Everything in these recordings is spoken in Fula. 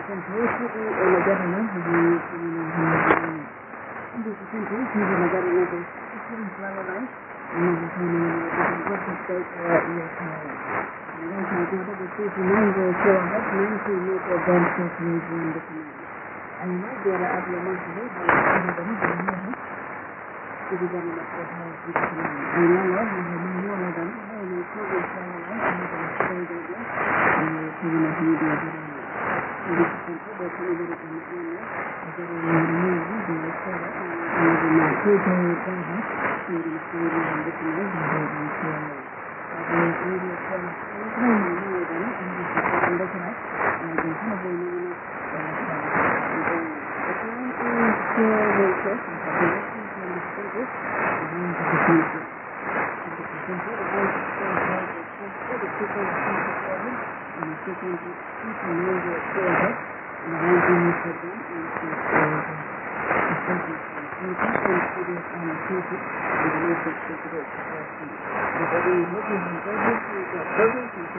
Centro negara di di centro di negara itu itu selalu lain ini buat state yang saya ada itu semua so hat nanti itu dan sosialisasi dokumen أنا جرى قبل ما أنتهي أنا بني بني إذا كان مكتوب في الكلام أنا لا هو ولا بني هو يكون إنسان لا أنا بني بني يكون مهني بيجري إذا كنت بكون بني بني أجرى من بني بيجري أنا بني كيف يكون في المسؤولية عندك ما هو بني أنا أقول لك أنا ما هو بني أنا بس عندك أنا جنسنا بيننا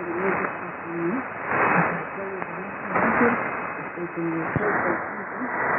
Thank you.